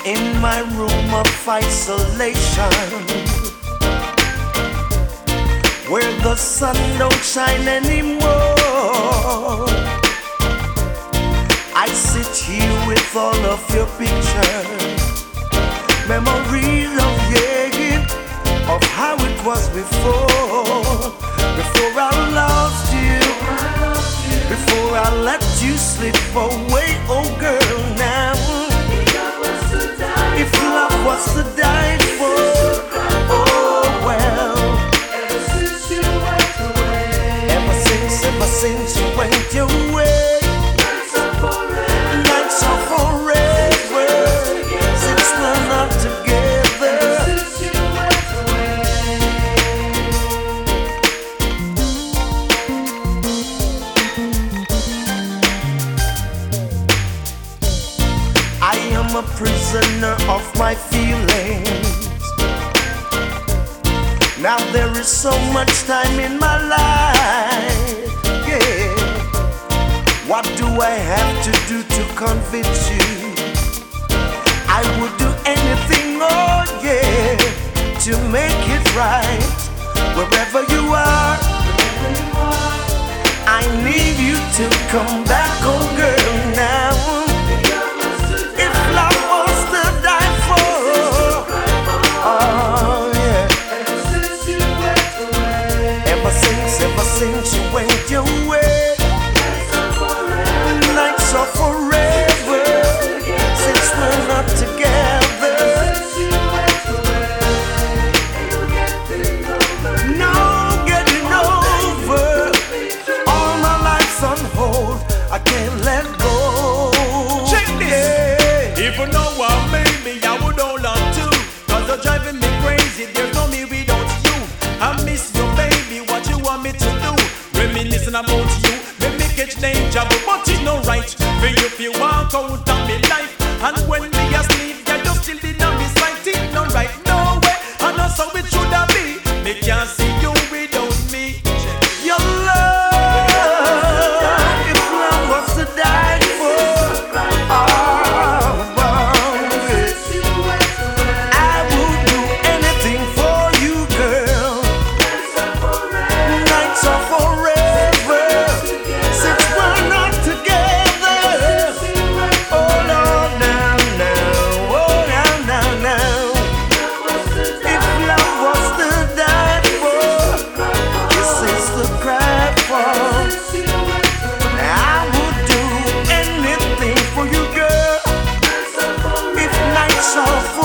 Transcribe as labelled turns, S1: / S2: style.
S1: in my room of isolation, where the sun don't shine anymore. I sit here with all of your pictures, memories of of how it was before I lost you, before I let you slip away, oh girl. Now if love was to die for, oh well. Ever since you went your way, nights are forever, since we're not together. I am a prisoner of my feelings. Now there is so much time in my life, yeah. What do I have to do to convince you? I would do anything, oh yeah, to make it right. Wherever you are, I need you to come back, oh girl, now. If love was to die for, oh yeah. Ever since you went your way, nights are forever, since we're not together. No getting over, all my life's on hold, I can't let go.
S2: Check this, yeah. If you know what made me, I would hold on to, 'cause you're driving me crazy, there's no me without you. I miss you baby, what you want me to do? Reminiscing about you, make me catch danger, but it's no right for you if you walk out of me life. And when me asleep, yeah, you still did not be sight. It's no right, no way, and that's how it should have be. Me can't see you without me.
S1: Your love, if love was to die for, oh, I would do anything for you, girl. Nights are forever, since we're not together. Oh Lord, now, oh now. If love was to die for, this is the cry for. I would do anything for you, girl. If nights are